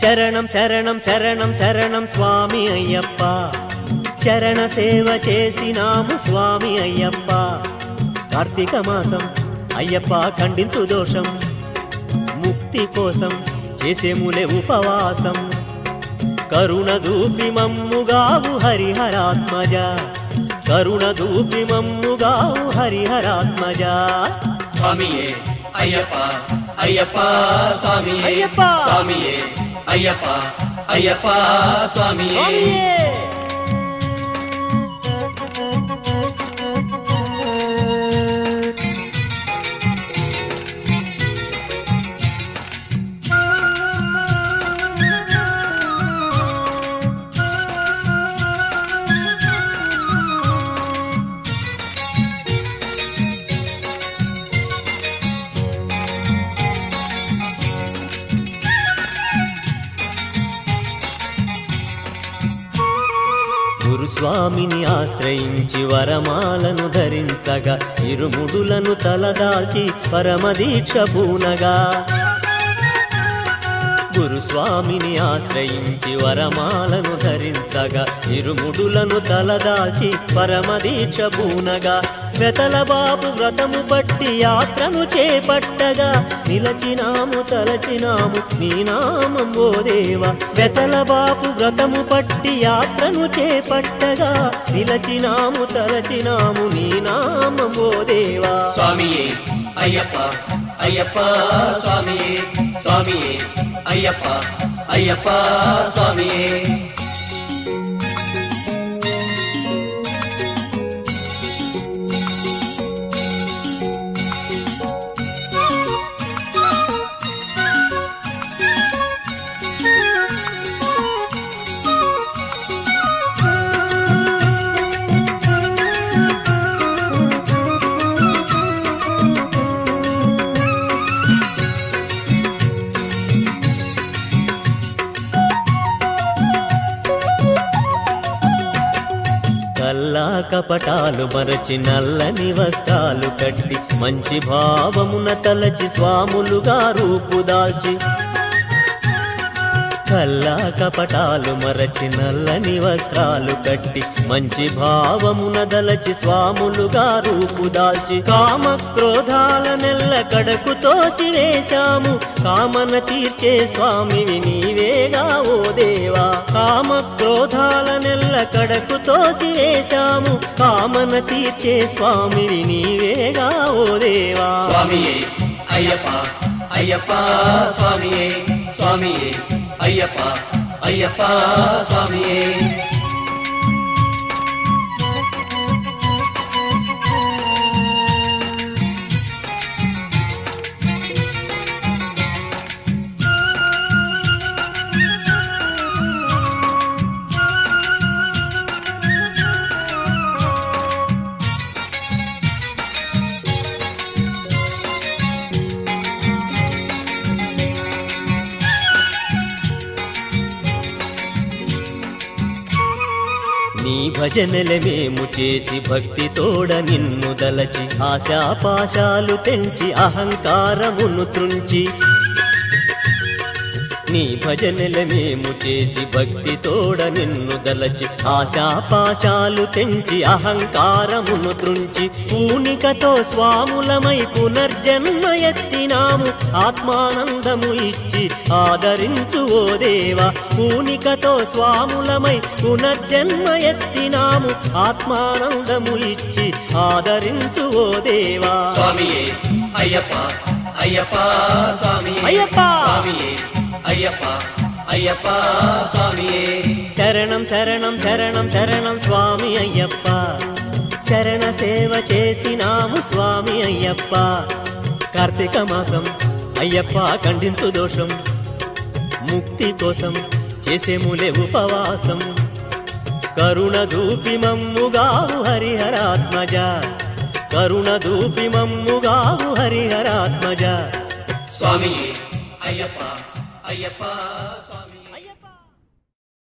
శరణం శరణం శరణం శరణం స్వామి అయ్యప్ప, శరణ సేవ చేసినాము స్వామి అయ్యప్ప. కార్తీక మాసం అయ్యప్ప ఖండించు దోషం, ముక్తి కోసం చేసేములే ఉపవాసం. కరుణ చూపి మమ్ముగావు హరిహరాత్మజ, కరుణ చూపి మమ్ముగావు హరిహరాత్మజ. స్వామియే అయ్యప్ప అయ్యప్ప స్వామియే అయ్యప్ప. స్వామియే అయ్యప్ప అయ్యప్ప స్వామియే. గురుస్వామిని ఆశ్రయించి వరమాలను ధరించగా, ఇరుముడులను తలదాల్చి పరమదీక్ష పూనగా. గురుస్వామిని ఆశ్రయించి వరమాలను ధరించగా, ఇరుముడులను తలదాల్చి పరమదీక్ష పూనగా. వెతల బాబు వ్రతము పట్టి యాత్రను చేపట్టగా, నిలచినాము తలచినాము నీ నామం ఓ దేవా. వెతల బాబు వ్రతము పట్టి యాత్రను చేపట్టగా, నిలచినాము తలచినాము నీ నామం ఓ దేవా. స్వామియే అయ్యప్ప అయ్యప్ప స్వామియే స్వామియే అయ్యప్ప అయ్యప్ప స్వామియే. కల్లా కపటాలు మరచి నల్లని వస్త్రాలు కట్టి, మంచి భావమున తలచి స్వాములుగా రూపుదాల్చి. కల్లా కపటాలు మరచి నల్లని వస్త్రాలు కట్టి, మంచి భావమున దలచి స్వాములుగా రూపుదాల్చి. కామ క్రోధాల నెల్ల కడకు తోసివేశాము, కామన తీర్చే స్వామివి నీవేగా ఓ దేవా. కామ క్రోధాల నెల్ల కడకు తోసివేశాము, కామన తీర్చే స్వామివి నీవేగా ఓ దేవా. స్వామియే అయ్యప్ప అయ్యప్ప స్వామియే స్వామియే అయ్యప్ప అయ్యప్ప స్వామియే. నీ భజనలే మేము చేసి భక్తి తోడ నిన్ను దలచి, ఆశాపాశాలు తెంచి అహంకారమును త్రుంచి. నీ భజనలే మేము చేసి భక్తి తోడ నిన్ను దలచి, ఆశాపాశాలు తెంచి అహంకారమును త్రుంచి. పూనికతో స్వాములమై పునర్జన్మ ఎత్తినాము, ఆత్మానందము ఇచ్చి ఆదరించు ఓ దేవా. పూనికతో స్వాములమై పునర్జన్మ ఎత్తినాము, ఆత్మానందము ఇచ్చి ఆదరించు ఓ దేవా. స్వామియే అయ్యప్ప అయ్యప్ప స్వామియే అయ్యప్ప. స్వామియే అయ్యప్ప అయ్యప్ప స్వామియే. శరణం శరణం శరణం శరణం స్వామి అయ్యప్ప, శరణ సేవ చేసినాము స్వామి అయ్యప్ప. కార్తీక మాసం అయ్యప్ప ఖండించు దోషం, ముక్తి కోసం చేసేములే ఉపవాసం. కరుణ చూపి మమ్ముగావు హరిహరాత్మజ, కరుణ చూపి మమ్ముగావు హరిహరాత్మజ. స్వామియే అయ్యప్ప అయ్యప్ప స్వామి.